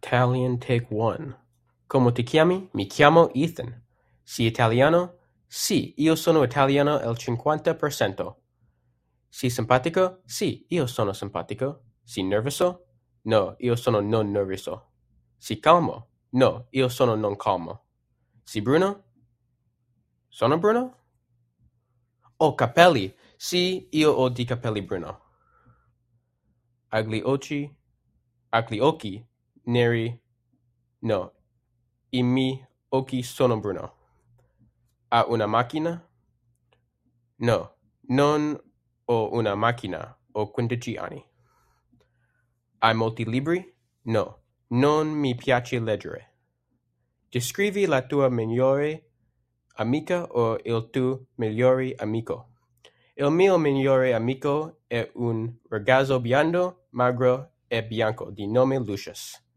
Italian take 1. Come ti chiami? Mi chiamo Ethan. Sei italiano? Sì, io sono italiano al 50%. Sei simpatico? Sì, io sono simpatico. Sei nervoso? No, io sono non nervoso. Sei calmo? No, io sono non calmo. Sei Bruno? Sono Bruno? Oh, capelli! Sì, io ho di capelli Bruno. Agli occhi neri? No, i miei occhi sono Bruno. Ha una macchina? No, non ho una macchina, ho 15 anni. Hai molti libri? No, non mi piace leggere. Descrivi la tua migliore amica o il tuo migliore amico. Il mio migliore amico è un ragazzo biondo, magro e bianco di nome Lucius.